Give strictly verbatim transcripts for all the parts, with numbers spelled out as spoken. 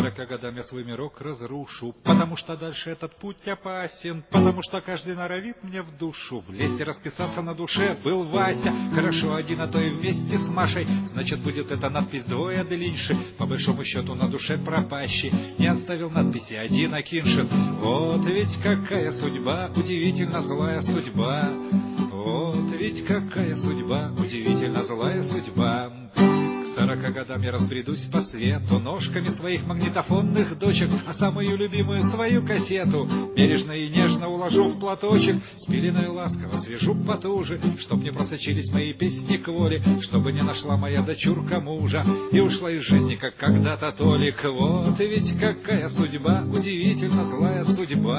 сорока годам я свой мирок разрушу, потому что дальше этот путь опасен, потому что каждый норовит мне в душу влезть и расписаться на душе. Был Вася, хорошо один, а то и вместе с Машей, значит, будет эта надпись двое длиннее, по большому счету на душе пропащий. Не оставил надписи один Акиншин. Вот ведь какая судьба, удивительно злая судьба. Вот ведь какая судьба, удивительно злая судьба. К сорока годам я разбредусь по свету, ножками своих магнитофонных дочек, а самую любимую свою кассету бережно и нежно уложу в платочек, с пеленой ласково свяжу потуже, чтоб не просочились мои песни к воле, чтобы не нашла моя дочурка мужа и ушла из жизни, как когда-то Толик. Вот ведь какая судьба, удивительно злая судьба.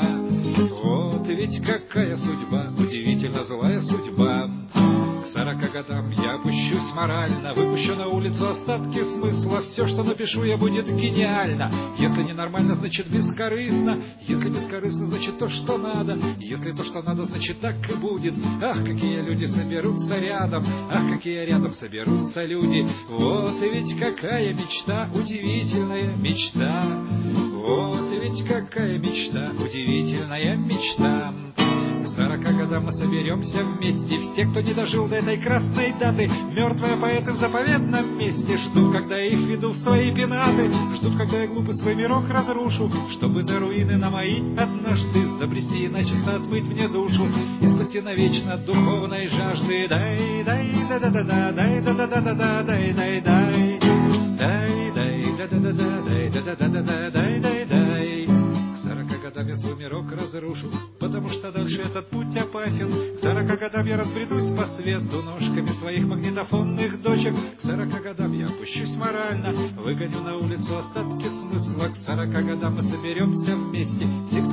Вот ведь какая судьба, удивительно злая судьба. К сорока годам я опущусь морально, выпущу на улицу остатки смысла. Все, что напишу я, будет гениально. Если не нормально, значит бескорыстно. Если бескорыстно, значит то, что надо. Если то, что надо, значит так и будет. Ах, какие люди соберутся рядом. Ах, какие рядом соберутся люди. Вот ведь какая мечта, удивительная мечта. Вот ведь какая мечта, удивительная мечта. К сорока годам мы соберемся вместе, все, кто не дожил до этой красной даты. Мертвые поэты в заповедном месте ждут, когда я их веду в свои пенаты. Ждут, когда я глупый свой мирок разрушу, чтобы до руины на мои однажды забрести и начисто отмыть мне душу и спасти навечно духовной жажды. Дай, дай, да, да, да, да, дай, да, да, да, да, да, дай, дай, дай, дай, дай, да, да, да, да, дай, да, да, да, да, да, дай, дай, дай. К сорока годам я свой мирок разрушу, потому что дальше этот путь опасен. К сорока годам я разбредусь по свету, ножками своих магнитофонных дочек. К сорока годам я опущусь морально, выгоню на улицу остатки смысла. К сорока годам мы соберемся вместе, всегда